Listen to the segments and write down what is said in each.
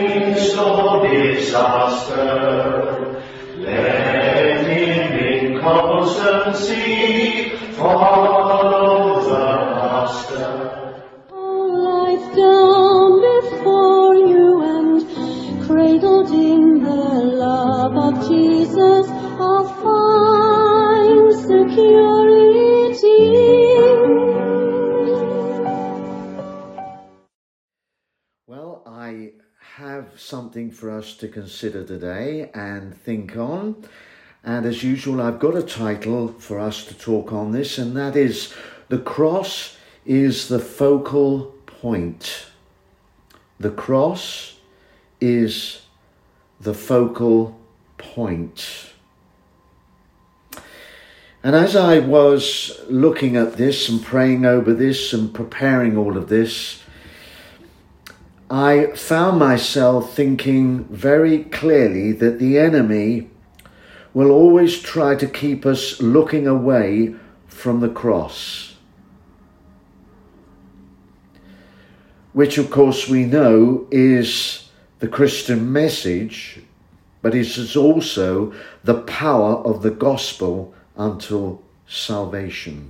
midst of disaster, let him in constancy follow the Master. Life down before you and cradled in the love of Jesus, I'll find security. Well, I have something for us to consider today and think on. And as usual, I've got a title for us to talk on this, and that is The Cross is the Focal Point. The cross is the focal point. And as I was looking at this and praying over this and preparing all of this, I found myself thinking very clearly that the enemy will always try to keep us looking away from the cross, which of course we know is the Christian message, but it is also the power of the gospel unto salvation.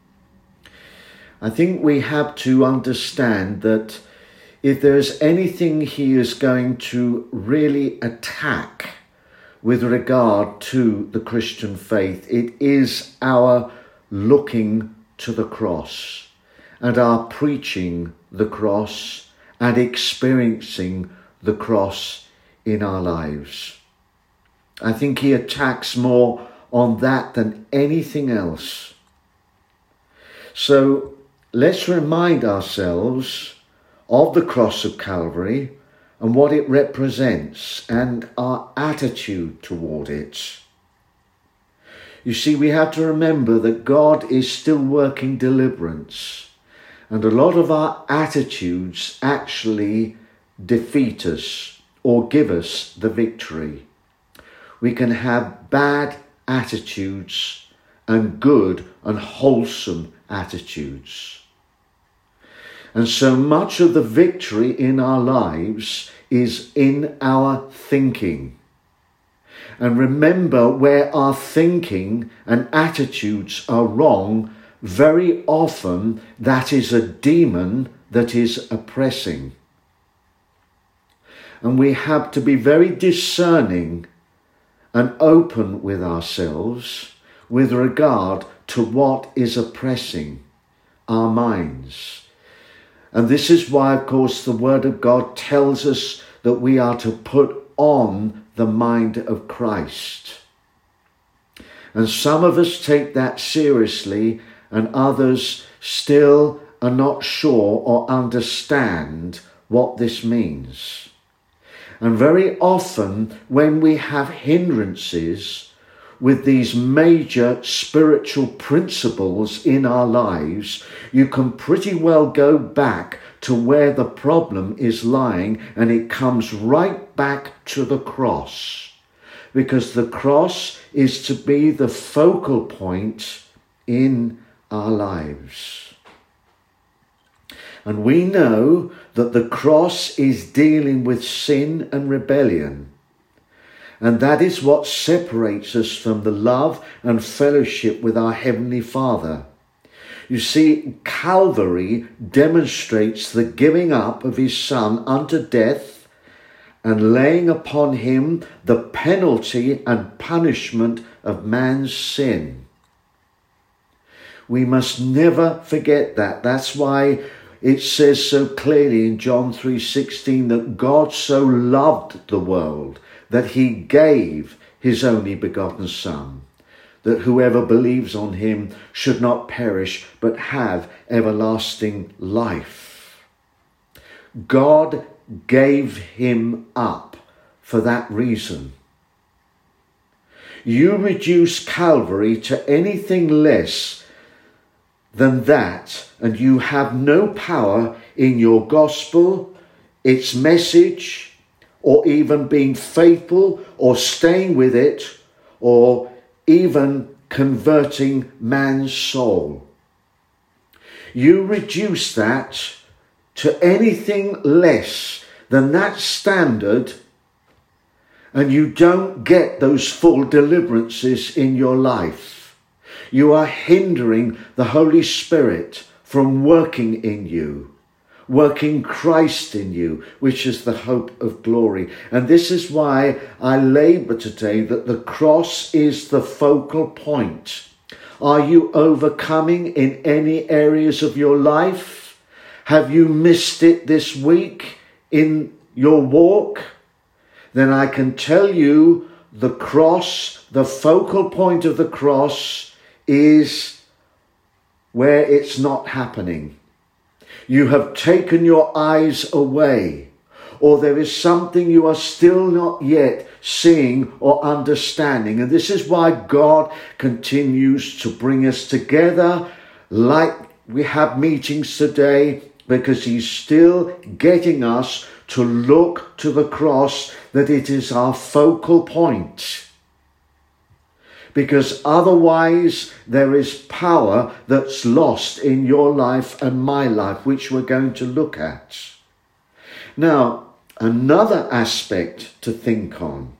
I think we have to understand that if there's anything he is going to really attack with regard to the Christian faith, it is our looking to the cross and our preaching the cross and experiencing the cross in our lives. I think he attacks more on that than anything else. So let's remind ourselves of the cross of Calvary and what it represents and our attitude toward it. You see, we have to remember that God is still working deliverance, and a lot of our attitudes actually defeat us or give us the victory. We can have bad attitudes and good and wholesome attitudes. And so much of the victory in our lives is in our thinking. And remember, where our thinking and attitudes are wrong, very often that is a demon that is oppressing. And we have to be very discerning and open with ourselves with regard to what is oppressing our minds. And this is why, of course, the Word of God tells us that we are to put on the mind of Christ. And some of us take that seriously, and others still are not sure or understand what this means. And very often when we have hindrances with these major spiritual principles in our lives, you can pretty well go back to where the problem is lying, and it comes right back to the cross, because the cross is to be the focal point in our lives. And we know that the cross is dealing with sin and rebellion. And that is what separates us from the love and fellowship with our Heavenly Father. You see, Calvary demonstrates the giving up of his Son unto death and laying upon him the penalty and punishment of man's sin. We must never forget that. That's why it says so clearly in John 3:16 that God so loved the world that he gave his only begotten Son, that whoever believes on him should not perish but have everlasting life. God gave him up for that reason. You reduce Calvary to anything less than that, and you have no power in your gospel, its message, or even being faithful or staying with it, or even converting man's soul. You reduce that to anything less then that's standard, and you don't get those full deliverances in your life. You are hindering the Holy Spirit from working in you, working Christ in you, which is the hope of glory. And this is why I labour today that the cross is the focal point. Are you overcoming in any areas of your life? Have you missed it this week in your walk? Then I can tell you the cross, the focal point of the cross is where it's not happening. You have taken your eyes away, or there is something you are still not yet seeing or understanding. And this is why God continues to bring us together like we have meetings today, because he's still getting us to look to the cross, that it is our focal point. Because otherwise there is power that's lost in your life and my life, which we're going to look at. Now, another aspect to think on,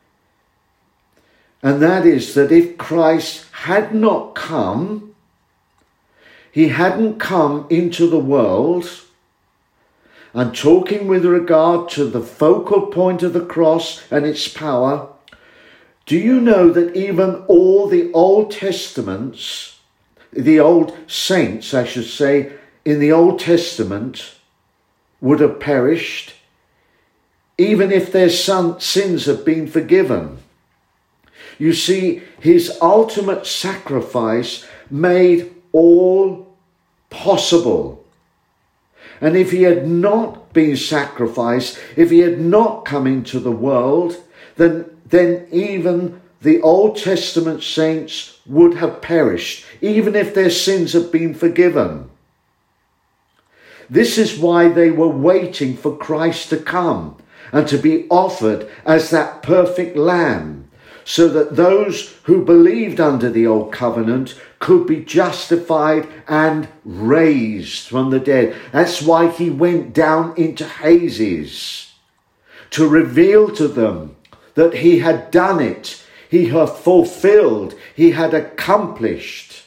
and that is that if Christ had not come, he hadn't come into the world, and talking with regard to the focal point of the cross and its power, do you know that even all the Old Testaments, the old saints, I should say, in the Old Testament would have perished, even if their sins have been forgiven? You see, his ultimate sacrifice made all possible. And if he had not been sacrificed, if he had not come into the world, then even the Old Testament saints would have perished, even if their sins had been forgiven. This is why they were waiting for Christ to come and to be offered as that perfect lamb, so that those who believed under the old covenant could be justified and raised from the dead. That's why he went down into Hades, to reveal to them that he had done it, he had fulfilled, he had accomplished.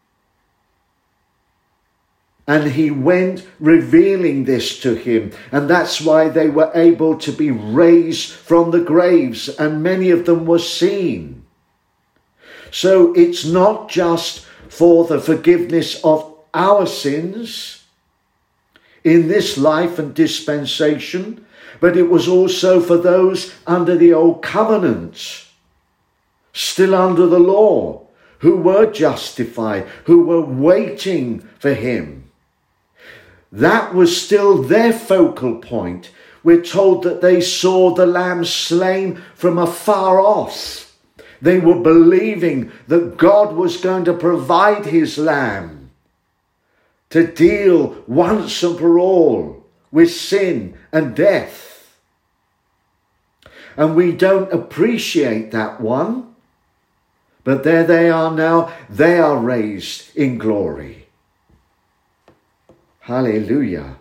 And he went revealing this to him. And that's why they were able to be raised from the graves, and many of them were seen. So it's not just for the forgiveness of our sins in this life and dispensation, but it was also for those under the old covenant, still under the law, who were justified, who were waiting for him. That was still their focal point. We're told that they saw the lamb slain from afar off. They were believing that God was going to provide his lamb to deal once and for all with sin and death. And we don't appreciate that one. But there they are now. They are raised in glory. Hallelujah.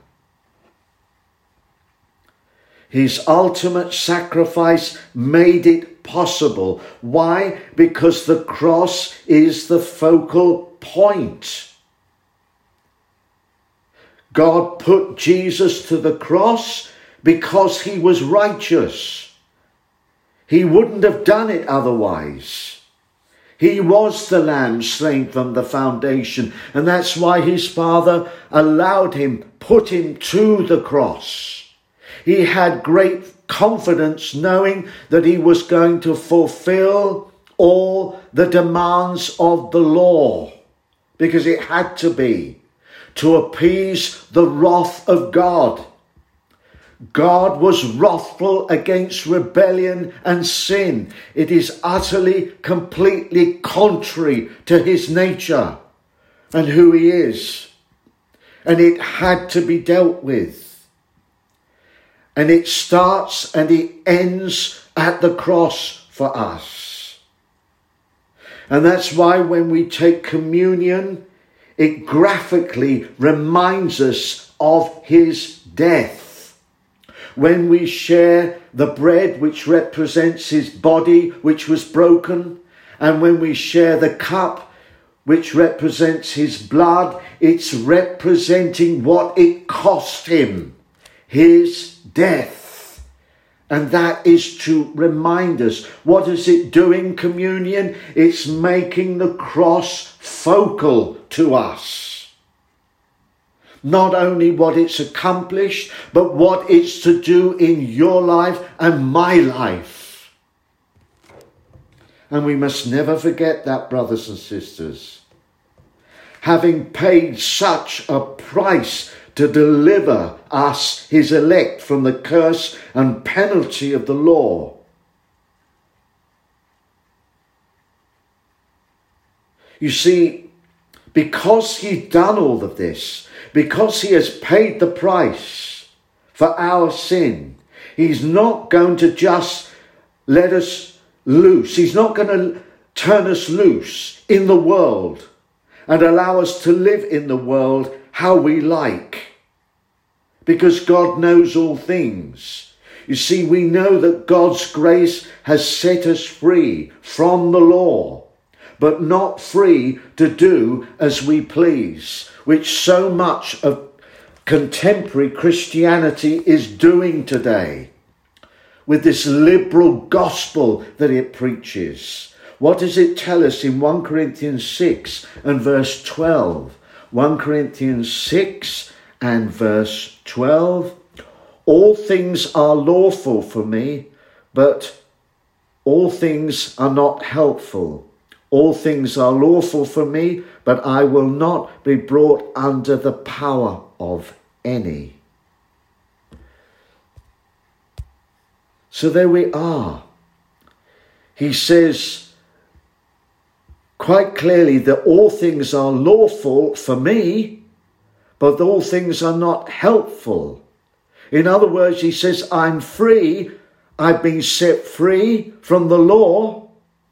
His ultimate sacrifice made it possible. Why? Because the cross is the focal point. God put Jesus to the cross because he was righteous. He wouldn't have done it otherwise. He was the lamb slain from the foundation, and that's why his Father allowed him, put him to the cross. He had great confidence knowing that he was going to fulfill all the demands of the law, because it had to be, to appease the wrath of God. God was wrathful against rebellion and sin. It is utterly, completely contrary to his nature and who he is. And it had to be dealt with. And it starts and it ends at the cross for us. And that's why when we take communion, it graphically reminds us of his death. when we share the bread which represents his body which was broken, and when we share the cup which represents his blood, it's representing what it cost him, his death. And that is to remind us. What does it do in communion? It's making the cross focal to us. Not only what it's accomplished, but what it's to do in your life and my life. And we must never forget that, brothers and sisters. Having paid such a price to deliver us, his elect, from the curse and penalty of the law. You see, because he's done all of this, because he has paid the price for our sin, he's not going to just let us loose. He's not going to turn us loose in the world and allow us to live in the world how we like, because God knows all things. You see, we know that God's grace has set us free from the law, but not free to do as we please, which so much of contemporary Christianity is doing today with this liberal gospel that it preaches. What does it tell us in 1 Corinthians 6 and verse 12? 1 Corinthians 6 and verse 12. All things are lawful for me, but all things are not helpful. All things are lawful for me, but I will not be brought under the power of any. So there we are. He says quite clearly that all things are lawful for me, but all things are not helpful. In other words, he says, I'm free. I've been set free from the law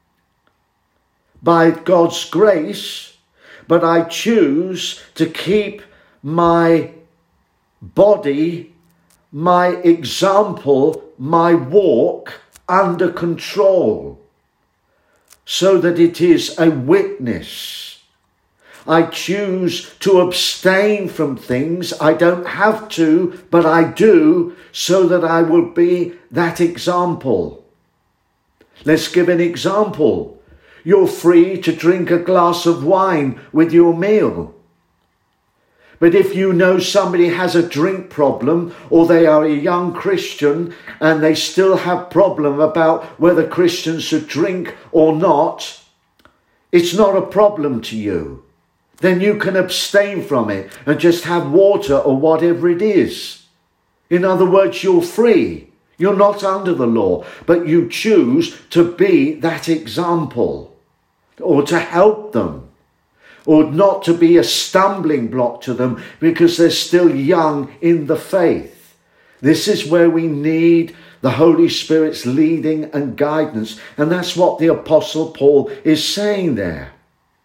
by God's grace, but I choose to keep my body, my example, my walk under control, so that it is a witness. I choose to abstain from things. I don't have to, but I do, so that I will be that example. Let's give an example. You're free to drink a glass of wine with your meal. But if you know somebody has a drink problem, or they are a young Christian and they still have problem about whether Christians should drink or not, it's not a problem to you. Then you can abstain from it and just have water or whatever it is. In other words, you're free. You're not under the law, but you choose to be that example, or to help them, or not to be a stumbling block to them because they're still young in the faith. This is where we need the Holy Spirit's leading and guidance. And that's what the Apostle Paul is saying there.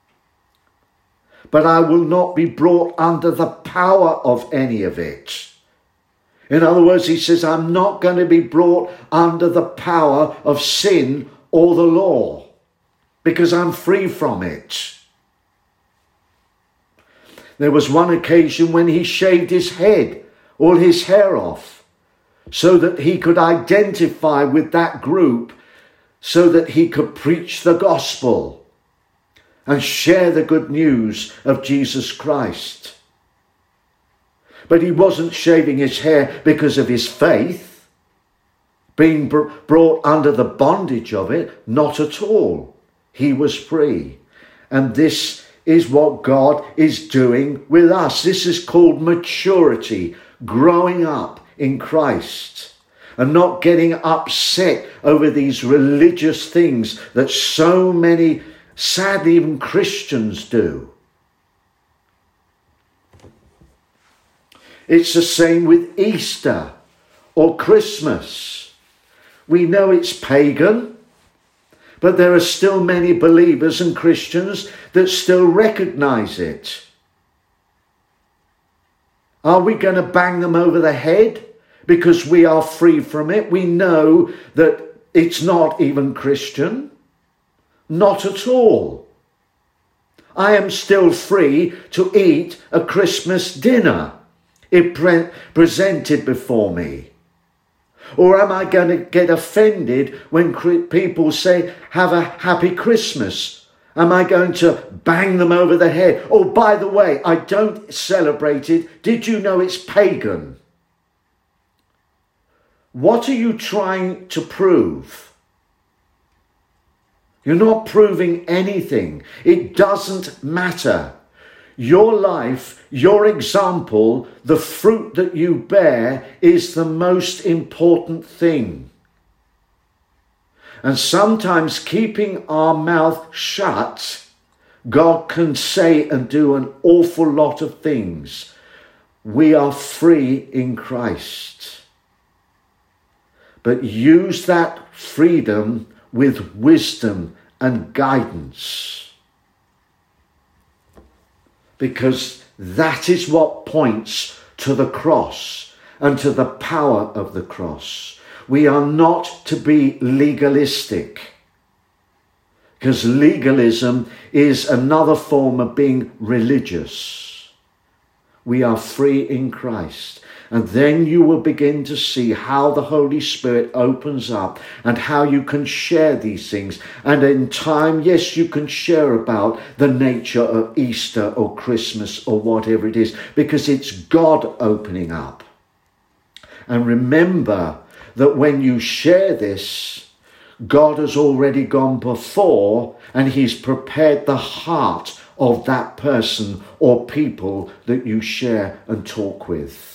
But I will not be brought under the power of any of it. In other words, he says, I'm not going to be brought under the power of sin or the law, because I'm free from it. There was one occasion when he shaved his head, all his hair off, so that he could identify with that group, so that he could preach the gospel and share the good news of Jesus Christ. But he wasn't shaving his hair because of his faith, being brought under the bondage of it, not at all. He was free. And this is what God is doing with us. This is called maturity, growing up in Christ, and not getting upset over these religious things that so many, sadly, even Christians do. It's the same with Easter or Christmas. We know it's pagan, but there are still many believers and Christians that still recognize it. Are we going to bang them over the head because we are free from it. We know that it's not even Christian. Not at all. I am still free to eat a Christmas dinner if presented before me. Or am I going to get offended when people say, have a happy Christmas? Am I going to bang them over the head? Oh, by the way, I don't celebrate it. Did you know it's pagan? What are you trying to prove? You're not proving anything. It doesn't matter. Your life, your example, the fruit that you bear is the most important thing. And sometimes keeping our mouth shut, God can say and do an awful lot of things. We are free in Christ. But use that freedom with wisdom and guidance. Because that is what points to the cross and to the power of the cross. We are not to be legalistic, because legalism is another form of being religious. We are free in Christ. And then you will begin to see how the Holy Spirit opens up and how you can share these things. And in time, yes, you can share about the nature of Easter or Christmas or whatever it is, because it's God opening up. And remember that when you share this, God has already gone before and he's prepared the heart of that person or people that you share and talk with.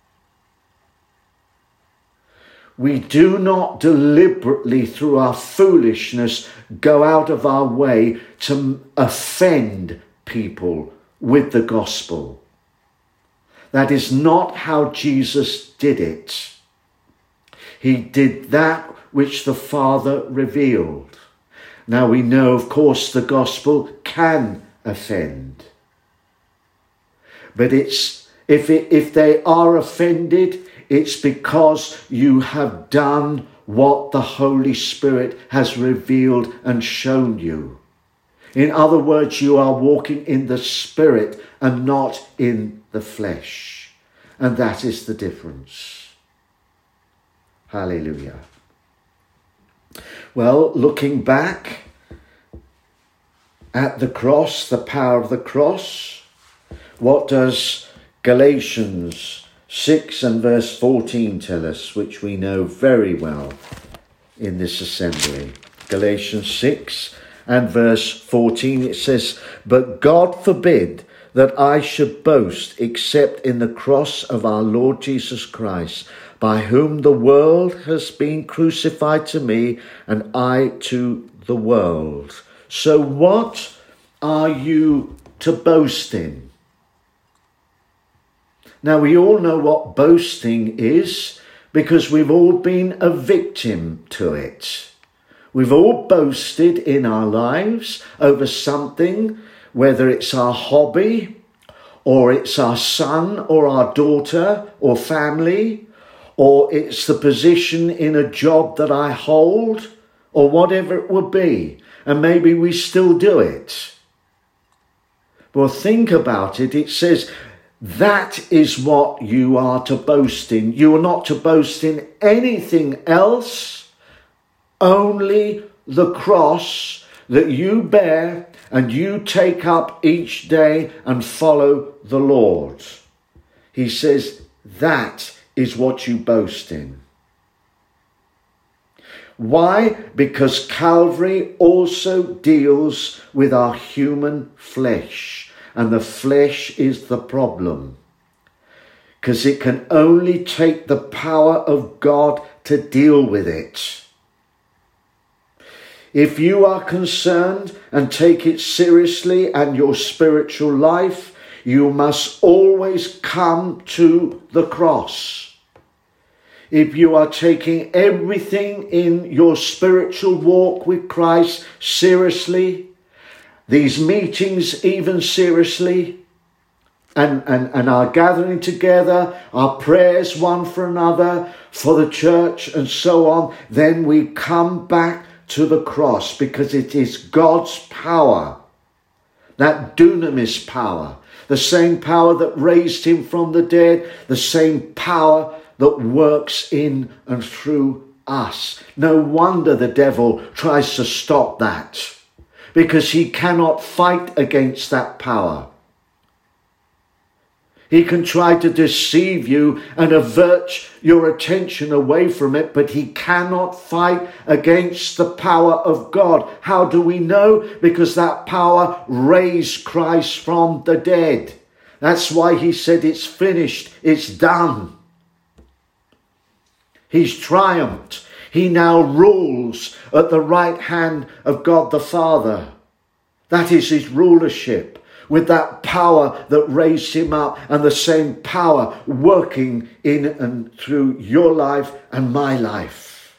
We do not deliberately, through our foolishness, go out of our way to offend people with the gospel. That is not how Jesus did it. He did that which the Father revealed. Now we know, of course, the gospel can offend. But if they are offended, it's because you have done what the Holy Spirit has revealed and shown you. In other words, you are walking in the Spirit and not in the flesh. And that is the difference. Hallelujah. Well, looking back at the cross, the power of the cross, what does Galatians 6 and verse 14 tell us, which we know very well in this assembly? Galatians 6 and verse 14, it says, "But God forbid that I should boast except in the cross of our Lord Jesus Christ, by whom the world has been crucified to me and I to the world." So what are you to boast in? Now, we all know what boasting is because we've all been a victim to it. We've all boasted in our lives over something, whether it's our hobby or it's our son or our daughter or family, or it's the position in a job that I hold, or whatever it would be. And maybe we still do it. Well, think about it. It says, that is what you are to boast in. You are not to boast in anything else, only the cross that you bear and you take up each day and follow the Lord. He says that is what you boast in. Why? Because Calvary also deals with our human flesh. And the flesh is the problem, because it can only take the power of God to deal with it. If you are concerned and take it seriously and your spiritual life, you must always come to the cross. If you are taking everything in your spiritual walk with Christ seriously, these meetings even seriously, and our gathering together, our prayers one for another, for the church and so on, then we come back to the cross, because it is God's power, that dunamis power, the same power that raised him from the dead, the same power that works in and through us. No wonder the devil tries to stop that, because he cannot fight against that power. He can try to deceive you and avert your attention away from it, but he cannot fight against the power of God. How do we know? Because that power raised Christ from the dead. That's why he said it's finished, it's done. He's triumphed. He now rules at the right hand of God the Father. That is his rulership, with that power that raised him up, and the same power working in and through your life and my life.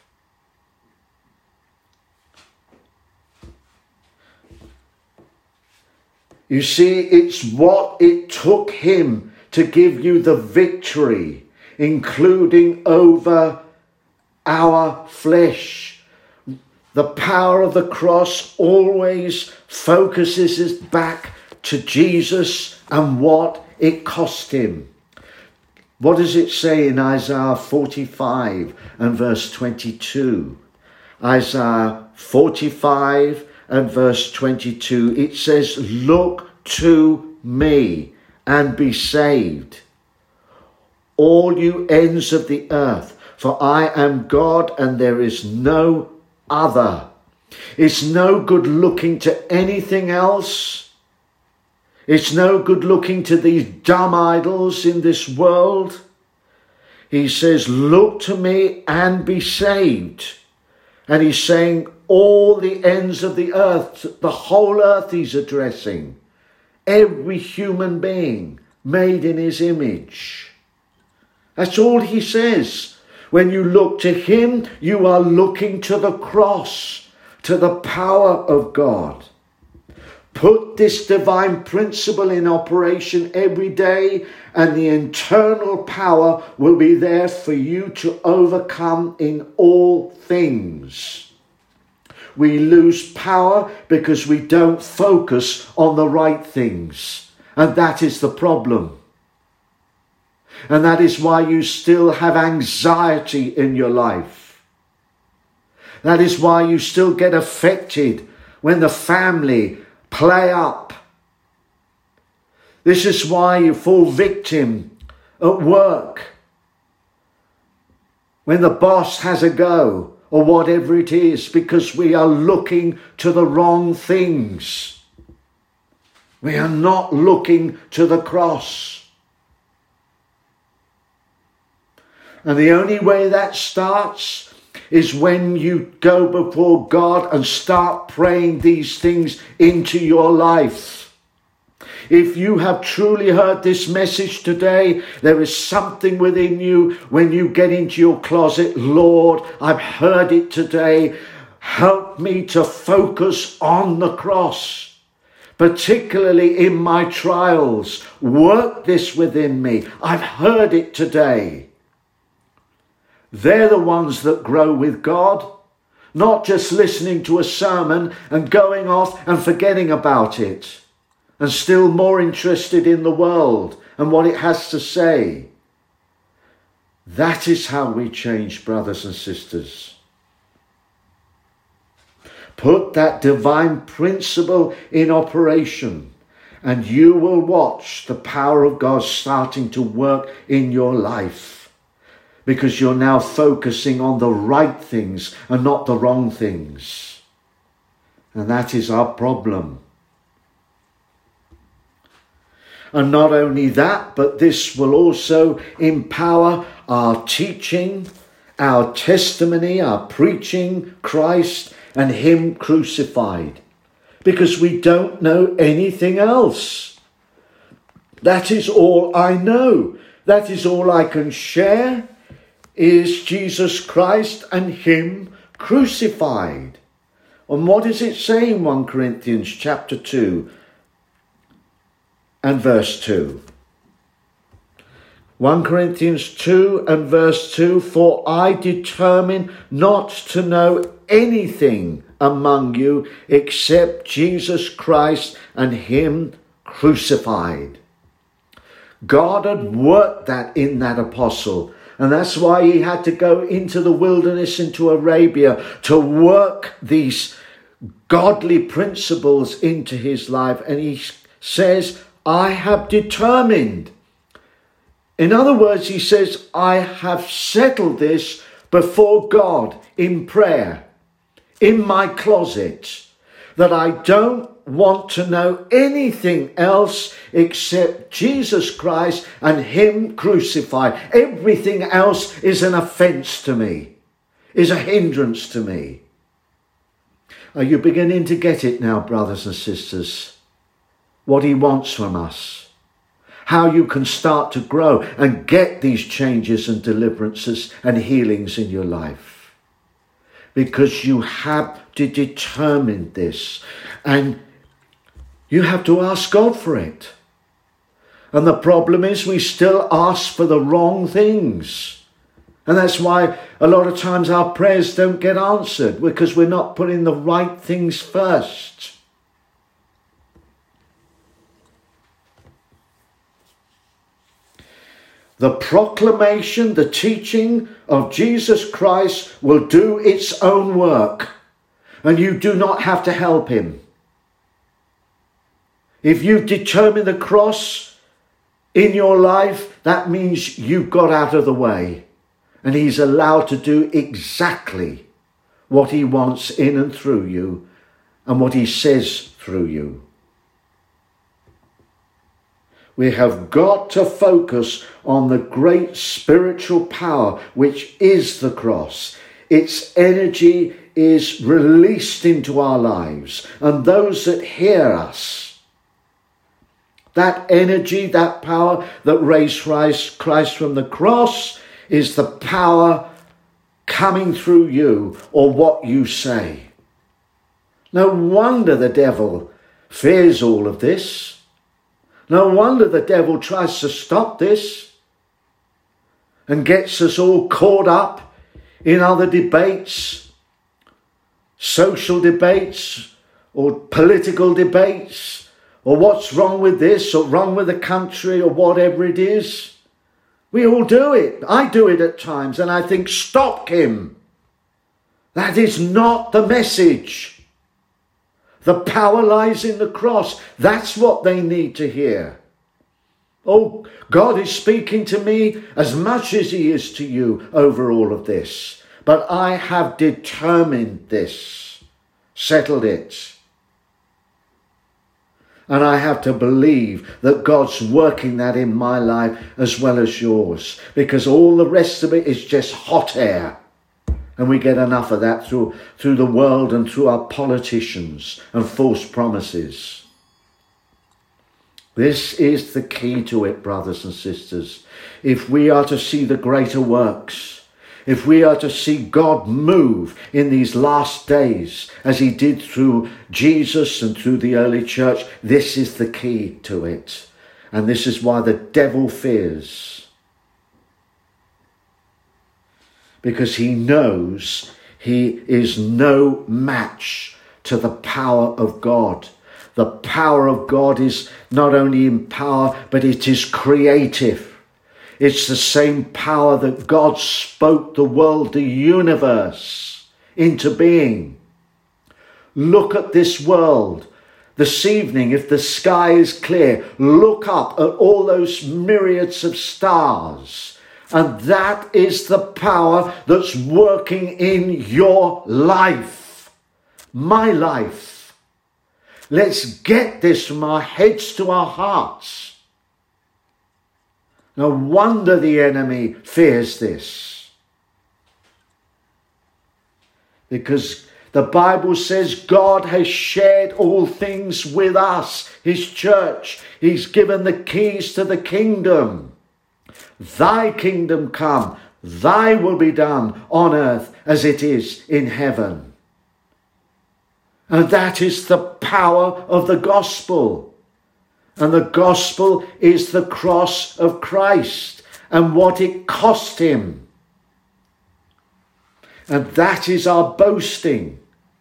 You see, it's what it took him to give you the victory, including over our flesh. The power of the cross always focuses us back to Jesus and what it cost him. What does it say in Isaiah 45 and verse 22? Isaiah 45 and verse 22, it says, "Look to me and be saved, all you ends of the earth, for I am God and there is no other." It's no good looking to anything else. It's no good looking to these dumb idols in this world. He says, look to me and be saved. And he's saying all the ends of the earth, the whole earth he's addressing. Every human being made in his image. That's all he says. When you look to him, you are looking to the cross, to the power of God. Put this divine principle in operation every day, and the internal power will be there for you to overcome in all things. We lose power because we don't focus on the right things. And that is the problem. And that is why you still have anxiety in your life. That is why you still get affected when the family play up. This is why you fall victim at work when the boss has a go, or whatever it is, because we are looking to the wrong things. We are not looking to the cross. And the only way that starts is when you go before God and start praying these things into your life. If you have truly heard this message today, there is something within you when you get into your closet. Lord, I've heard it today. Help me to focus on the cross, particularly in my trials. Work this within me. I've heard it today. They're the ones that grow with God, not just listening to a sermon and going off and forgetting about it, and still more interested in the world and what it has to say. That is how we change, brothers and sisters. Put that divine principle in operation, and you will watch the power of God starting to work in your life. Because you're now focusing on the right things and not the wrong things. And that is our problem. And not only that, but this will also empower our teaching, our testimony, our preaching Christ and him crucified. Because we don't know anything else. That is all I know. That is all I can share. Is Jesus Christ and him crucified. And what does it say in 1 Corinthians chapter 2 and verse 2? 1 Corinthians 2 and verse 2, for I determined not to know anything among you except Jesus Christ and him crucified. God had worked that in that apostle, and that's why he had to go into the wilderness, into Arabia, to work these godly principles into his life. And he says, I have determined. In other words, he says, I have settled this before God in prayer, in my closet, that I don't want to know anything else except Jesus Christ and him crucified. Everything else is an offense to me, is a hindrance to me. Are you beginning to get it now, brothers and sisters? What he wants from us. How you can start to grow and get these changes and deliverances and healings in your life. Because you have to determine this. And you have to ask God for it. And the problem is we still ask for the wrong things. And that's why a lot of times our prayers don't get answered, because we're not putting the right things first. The proclamation, the teaching of Jesus Christ will do its own work, and you do not have to help him. If you determine the cross in your life, that means you've got out of the way, and he's allowed to do exactly what he wants in and through you, and what he says through you. We have got to focus on the great spiritual power, which is the cross. Its energy is released into our lives. And those that hear us, that energy, that power that raised Christ from the cross is the power coming through you or what you say. No wonder the devil fears all of this. No wonder the devil tries to stop this and gets us all caught up in other debates, social debates or political debates, or what's wrong with this or wrong with the country or whatever it is. We all do it. I do it at times, and I think, stop him. That is not the message. The power lies in the cross. That's what they need to hear. Oh, God is speaking to me as much as he is to you over all of this. But I have determined this, settled it. And I have to believe that God's working that in my life as well as yours. Because all the rest of it is just hot air. And we get enough of that through the world and through our politicians and false promises. This is the key to it, brothers and sisters. If we are to see the greater works, if we are to see God move in these last days, as he did through Jesus and through the early church, this is the key to it. And this is why the devil fears. Because he knows he is no match to the power of God. The power of God is not only in power, but it is creative. It's the same power that God spoke the world, the universe, into being. Look at this world. This evening, if the sky is clear, look up at all those myriads of stars. And that is the power that's working in your life, my life. Let's get this from our heads to our hearts. No wonder the enemy fears this. Because the Bible says God has shared all things with us, his church. He's given the keys to the kingdom. Thy kingdom come, thy will be done on earth as it is in heaven. And that is the power of the gospel. And the gospel is the cross of Christ. and what it cost him. And that is our boasting.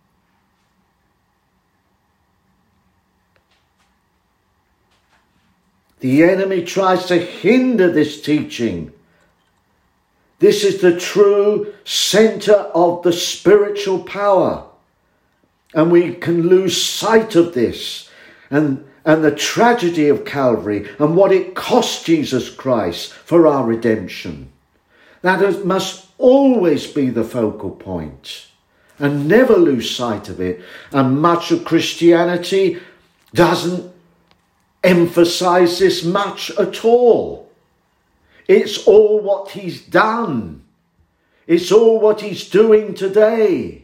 The enemy tries to hinder this teaching. This is the true center of the spiritual power. And we can lose sight of this and the tragedy of Calvary and what it cost Jesus Christ for our redemption. That must always be the focal point and never lose sight of it. And much of Christianity doesn't emphasize this much at all. It's all what he's done. It's all what he's doing today.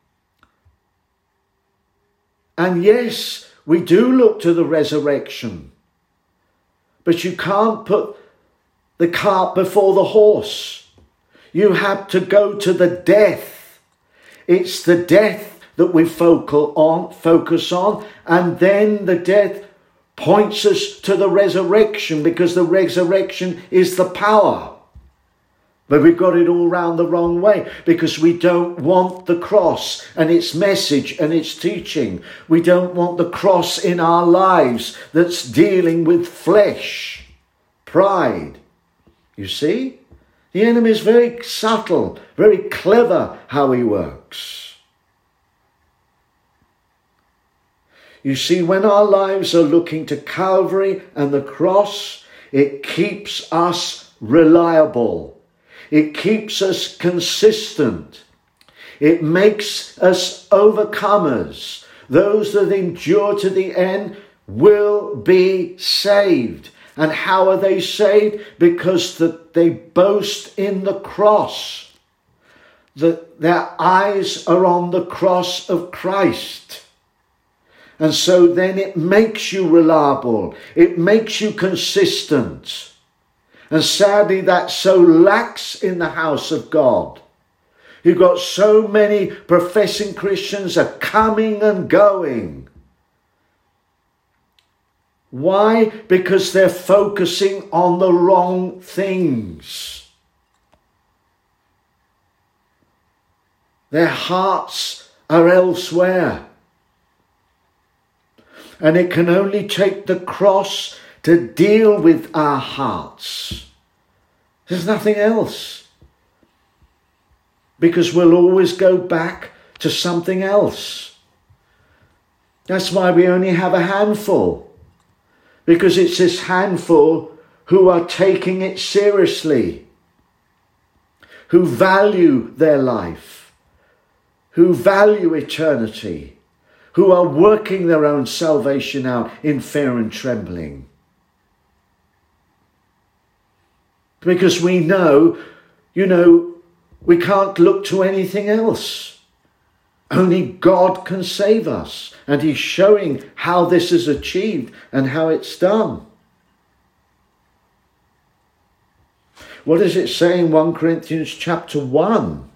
And yes, we do look to the resurrection. But you can't put the cart before the horse. You have to go to the death. It's the death that we focus on, and then the death points us to the resurrection, because the resurrection is the power. But we've got it all round the wrong way, because we don't want the cross and its message and its teaching. We don't want the cross in our lives that's dealing with flesh, pride. You see? The enemy is very subtle, very clever how he works. You see, when our lives are looking to Calvary and the cross, it keeps us reliable. It keeps us consistent. It makes us overcomers. Those that endure to the end will be saved. And how are they saved? Because they boast in the cross. That their eyes are on the cross of Christ. And so then it makes you reliable. It makes you consistent. And sadly, that so lacks in the house of God. You've got so many professing Christians are coming and going. Why? Because they're focusing on the wrong things. Their hearts are elsewhere. And it can only take the cross to deal with our hearts. There's nothing else. Because we'll always go back to something else. That's why we only have a handful. Because it's this handful who are taking it seriously. Who value their life. Who value eternity. Who are working their own salvation out in fear and trembling. Because we know, we can't look to anything else. Only God can save us. And he's showing how this is achieved and how it's done. What does it say in 1 Corinthians chapter 1?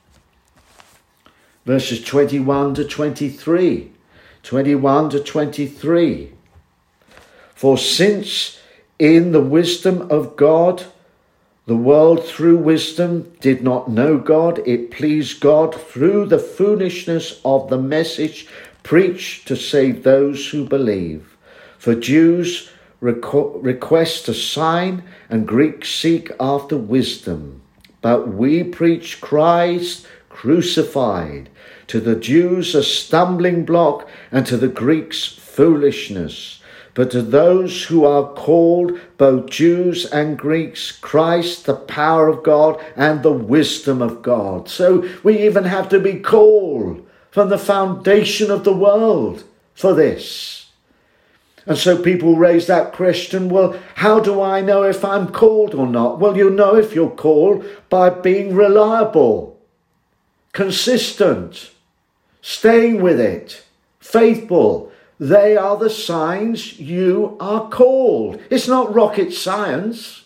Verses 21 to 23. 21 to 23. For since in the wisdom of God, the world through wisdom did not know God, it pleased God through the foolishness of the message preached to save those who believe. For Jews request a sign and Greeks seek after wisdom. But we preach Christ crucified, to the Jews a stumbling block and to the Greeks foolishness. But to those who are called, both Jews and Greeks, Christ, the power of God and the wisdom of God. So we even have to be called from the foundation of the world for this. And so people raise that question, well, how do I know if I'm called or not? Well, you know if you're called by being reliable, consistent, staying with it, faithful. They are the signs you are called. It's not rocket science.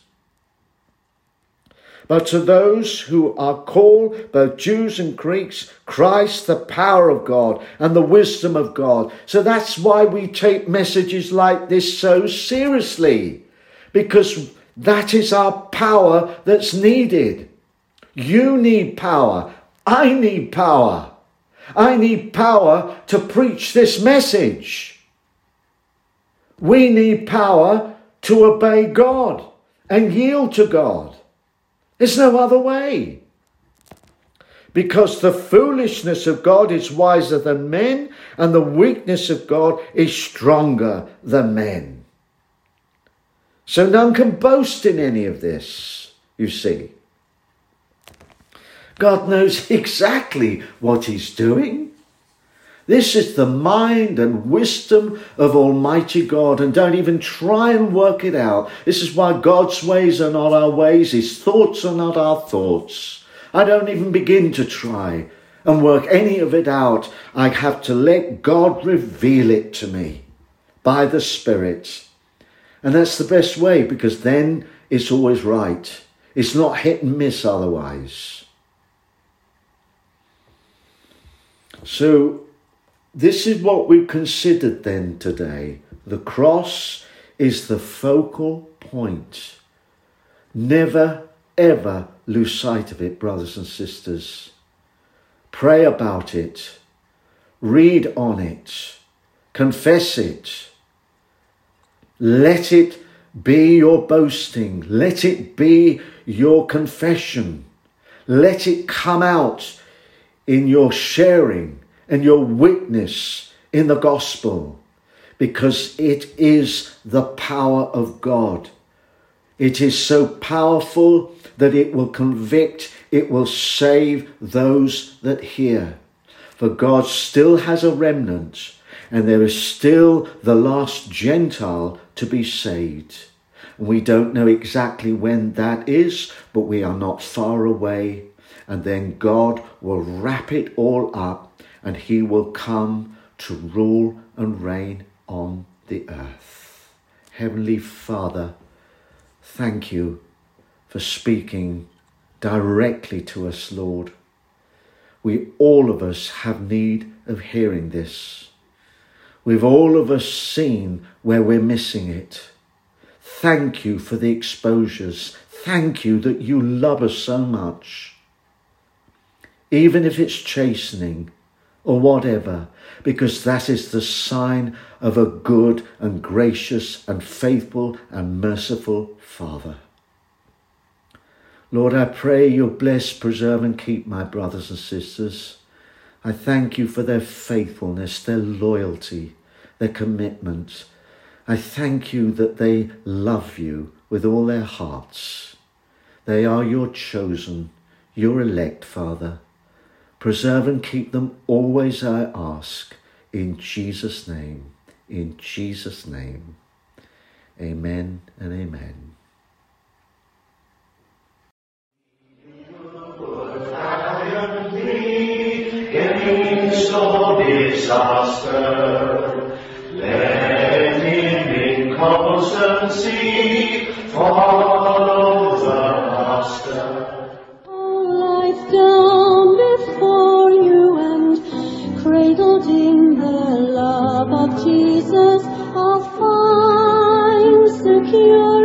But to those who are called, both Jews and Greeks, Christ, the power of God and the wisdom of God. So that's why we take messages like this so seriously. Because That is our power that's needed. You need power. I need power. I need power to preach this message. We need power to obey God and yield to God. There's no other way. Because the foolishness of God is wiser than men, and the weakness of God is stronger than men. So none can boast in any of this, you see. God knows exactly what he's doing. This is the mind and wisdom of Almighty God, and don't even try and work it out. This is why God's ways are not our ways, his thoughts are not our thoughts. I don't even begin to try and work any of it out. I have to let God reveal it to me by the Spirit. And that's the best way, because then it's always right. It's not hit and miss otherwise. So this is what we've considered then today. The cross is the focal point. Never, ever lose sight of it, brothers and sisters. Pray about it. Read on it. Confess it. Let it be your boasting. Let it be your confession. Let it come out in your sharing and your witness in the gospel, because it is the power of God. It is so powerful that it will convict, it will save those that hear. For God still has a remnant, and there is still the last Gentile to be saved. We don't know exactly when that is, but we are not far away. And then God will wrap it all up, and he will come to rule and reign on the earth. Heavenly Father, thank you for speaking directly to us, Lord. We, all of us, have need of hearing this. We've all of us seen where we're missing it. Thank you for the exposures. Thank you that you love us so much. Even if it's chastening or whatever, because that is the sign of a good and gracious and faithful and merciful Father. Lord, I pray you'll bless, preserve and keep my brothers and sisters. I thank you for their faithfulness, their loyalty, their commitment. I thank you that they love you with all their hearts. They are your chosen, your elect, Father. Preserve and keep them always, I ask, in Jesus' name, in Jesus' name. Amen and amen. Disaster, let him in constancy follow the Master. All life down before you and cradled in the love of Jesus, I'll find secure.